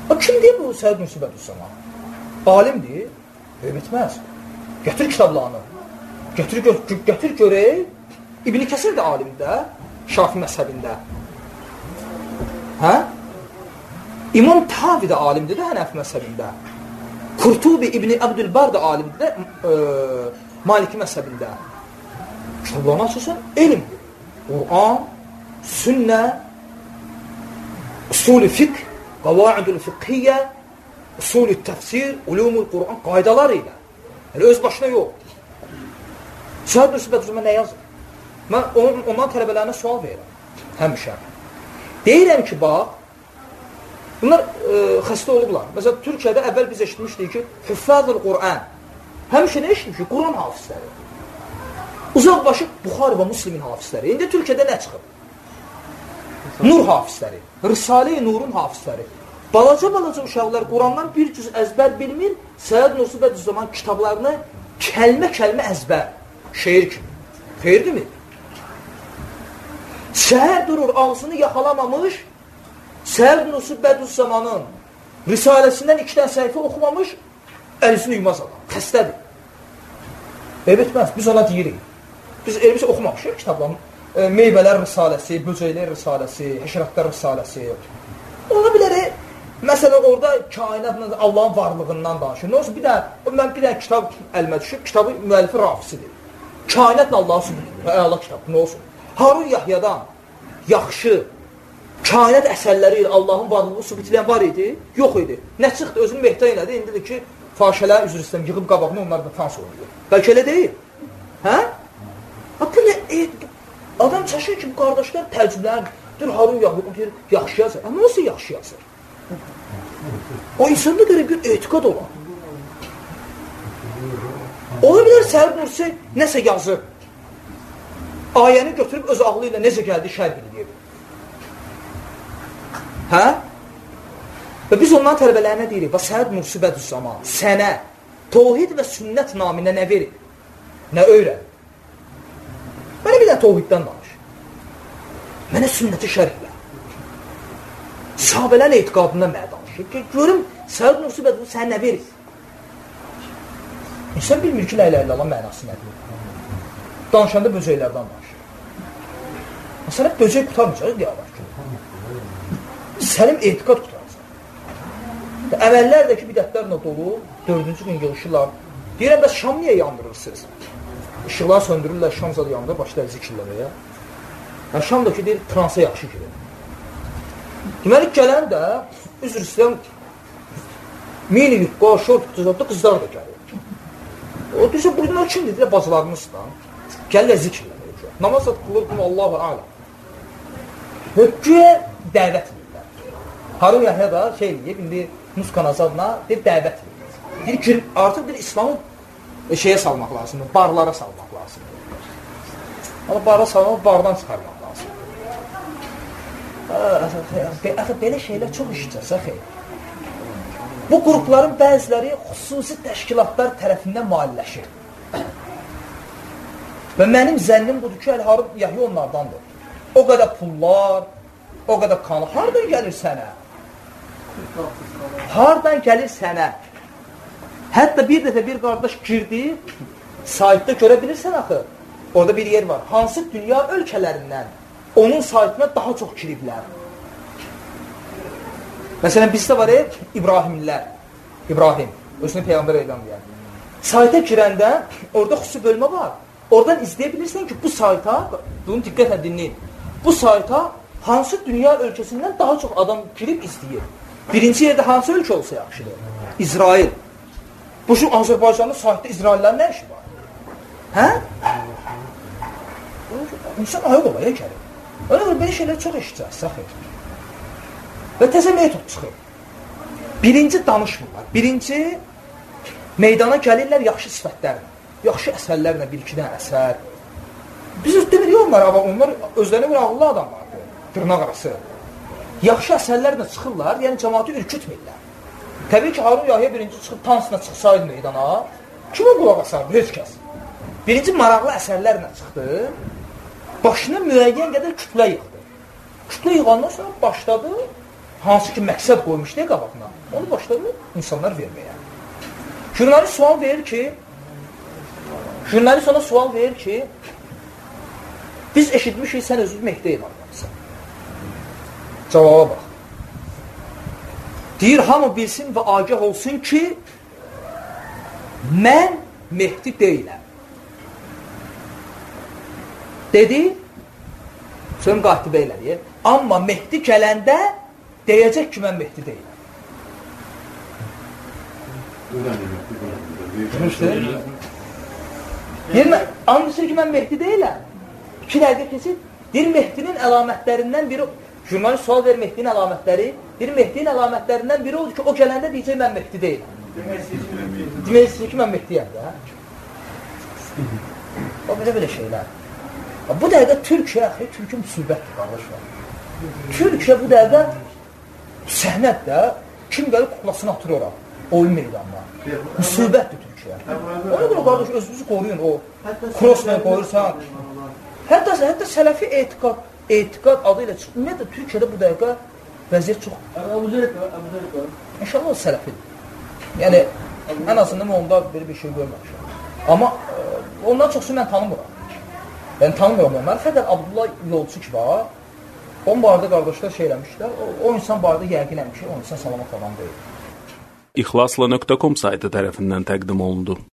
Kim deyir bu Səid Nursi Bədüzzaman? Alimdir, etməz. Gətir kitablarını. Gətir görək. İbn-i Kəsir də alimdə, Şafi məzhəbində. Hə? İmam Tahavi də alimdir də Hənəfi məzhəbində. Qurtubi İbn-i Abdülbar da alimdir də Maliki məzhəbində. Kitablarını açırsan, elmdir. Qur'an, sünnə, usul-i fiqh, qavaidul fiqhiyyə, usul-i təfsir, ulumul Qur'an qaydalar ilə. Yəni, öz başına yox. Səid Nursi Bədüzzaman nə yazır? Mən ondan tələbələrinə sual verirəm. Həmişə. Deyirəm ki, bax, bunlar xəstə olublar. Məsələn, Türkiyədə əvvəl biz eşitmişdik ki, Hüffazul Qur'an. Həmişə nə eşitmişdik? Quran hafizləri. Uzaq başı Buxari və Müslimin hafizləri. İndi Türkiyədə nə çıxıb? Nur hafizləri. Risale-i Nurun hafizləri. Balaca uşaqlar Qurandan bir cüz əzbər bilmir, Səid Nursi Bədüzzaman kitablarını kəlmə əzbər. Şeir kimi. Xeyirdir mi? Şəhər durur, ağzını yaxalamamış, Səid Nursi Bədüzzamanın risaləsindən 2 dənə səhifə oxumamış, əlisini yuymaz adam. Xəstədir. Etməz, biz ona deyirik. Biz elbisi oxumamışıq kitabların. Meyvələr risaləsi, böcəklər risaləsi, həşəratlar risaləsi. Ona bilərək, məsələn, orada kainatla Allahın varlığından danışır. Nə olsun, mən bir dənə kitab əlimə düşüb, kitabı müəllifi Rafisidir. Kainatla Allah'ı sübut. Allah kitabı, nə olsun? Harun Yahyadan yaxşı kainat əsərləri ilə Allahın varlığı sübut edən var idi? Yox idi. Nə çıxdı? Özünü mehtan elədi. İndidir ki, fahişələr üzr istəyəm, yığıb qabağını onlar da tans oluyor. Bəlkə elə deyil. Hə? Bu nə? Adam çaşır ki, bu qardaşlar təcrübələnir. Dur, Harun Yahya yaxşı yazır. Amma olsa yaxşı yazır. O insanda görə bir etiqad olan. Ola bilər Səid Nursi nəsə yazır. Ayəni götürüb öz ağlı ilə necə gəldi şərh edir. Hə? Və biz ondan tələbələrinə deyirik, və Səid Nursi Bədüzzaman sənə Təvhid və sünnət naminə nə verir? Nə öyrən? Mənə bir də təvhiddən danış. Mənə sünnəti şərh elə. Sahabələrin etiqadından mənə danışır. Görüm, Səid Nursi Bədüzzaman sənə nə verir? İnsan bilmir ki, la ilahe illallah mənası nədir? Danışanda böcəklərdən danışır. Sənə böcək qutarmayacaq, deyərlər ki. Sənin etiqad qutaracaq. Əvvəllərdəki bidətlərlə dolu, 4-cü gün yığışırlar. Deyirəm, bəs Şam niyə yandırırsınız? İşıqlar söndürürlər, Şam zadı yandırır, başlayır zikirləməyə. Yəni, Şamdakı deyir, transa yaxşı girir. Deməli, gələn də, üzr istəyəm, mini yükqa, şort tutacaqda qızlar da gəlir. O deyirsə, bunlar kimdir? Deyir, bacılarımızdan. Gəlirlər zikirləməyə. Namaz qılırdım, Allahu aləm. Hökküyə dəvət edirlər. Harun Yahya da şey deyib, indi Muskan Azadına deyib, dəvət edirlər. Deyir ki, artıq bir İslamı şeyə salmaq lazımdır, barlara salmaq lazımdır. Amma barlara salmaq, bardan çıxarmaq lazımdır. Axı, belə şeylər çox işləyəcəksə, xeyr. Bu qrupların bəziləri xüsusi təşkilatlar tərəfindən maliləşir. Və mənim zənnim budur ki, Harun Yahya onlardandır. O qədər pullar, o qədər kanı. Hardan gəlir sənə? Hardan gəlir sənə? Hətta bir dəfə bir qardaş girdi, saytda görə bilirsən axı, orada bir yer var. Hansı dünya ölkələrindən onun saytına daha çox giriblər? Məsələn, bizdə var İbrahimlər. İbrahim, özünü Peyğəmbər eyləm deyər. Sayta girəndə, orada xüsusi bölmə var. Oradan izləyə bilirsən ki, bu sayta, bunu diqqətlə dinləyin, bu sayta hansı dünya ölkəsindən daha çox adam girib izləyir? Birinci yerdə hansı ölkə olsa yaxşıdır? İsrail. Bu şu Azərbaycanlı saytda İsraillərin nə işi var? Hə? İnsan ayıq olaya gəlir. Öyle görə belə şeylər çox eşitəcək, saxir. Və təzə metod çıxır. Birinci danışmırlar. Birinci meydana gəlirlər yaxşı sifətlərlə. Yaxşı əsərlərlə, bir-iki dənə əsər. Biz demir, onlar özlərinə bir ağıllı adamlardır. Dırnaq arası. Yaxşı əsərlərlə çıxırlar, yəni cəmaatı ürkütmürlər. Təbii ki, Harun Yahya birinci çıxıb tansına çıxsaydı meydana, kimə qulaq asardı? Heç kəs. Birinci maraqlı əsərlərlə çıxdı, başına müəyyən qədər kütlə yıxdı. Kütlə yığandan sonra başladı hansı ki məqsəd qoymuş deyə qabaqına, onu başladı insanlar verməyə. Jurnalist sual verir ki, jurnalist ona sual verir ki, biz eşitmişik, sən özünü Mehdi inanmamısan. Cavaba bax. Deyir, hamı bilsin və agah olsun ki, mən Mehdi deyiləm. Dedi, sonra qatibə elədi. Amma Mehdi gələndə deyəcək ki, mən Mehdi deyiləm. Deyir, anlasın ki, mən Mehdi deyiləm. 2 dəqiqə keçir. Deyir, Mehdinin əlamətlərindən biri, jurnalist sual verir Mehdinin əlamətləri, deyir, Mehdinin əlamətlərindən biri odur ki, o gələndə deyəcək, mən Mehdi deyiləm. Demək istəyir ki, mən Mehdiyəm də. O, belə şeylər. Bu dəqiqə Türkiyə, Türkiyə müsibətdir, qardaşlar. Türkiyə bu dəqiqə səhnət də, kim gəlib kuklasını atır ora, oyun meydanına. Müsibətdir Türkiyə. Ona görə, qardaş, özünüzü qoruyun, o crossman qoyursan. Hətta sələfi etiqad adı ilə çıxır. Ümumiyyətlə, Türkiyədə bu dəqiqə vəziyyət çox... İnşallah o sələfidir. Yəni, ən azından onda belə bir şey görməmişəm. Amma ondan çoxsu mən tanımıram. Yəni, tanımıram onları. Fədər Abdullah Yolçu ki var, onun barədə qardaşlar şey eləmişlər, o insan barədə yəqin eləmiş ki, o insan salamat adam deyil. İxlasla.com saytı tərəfindən təqdim olundu.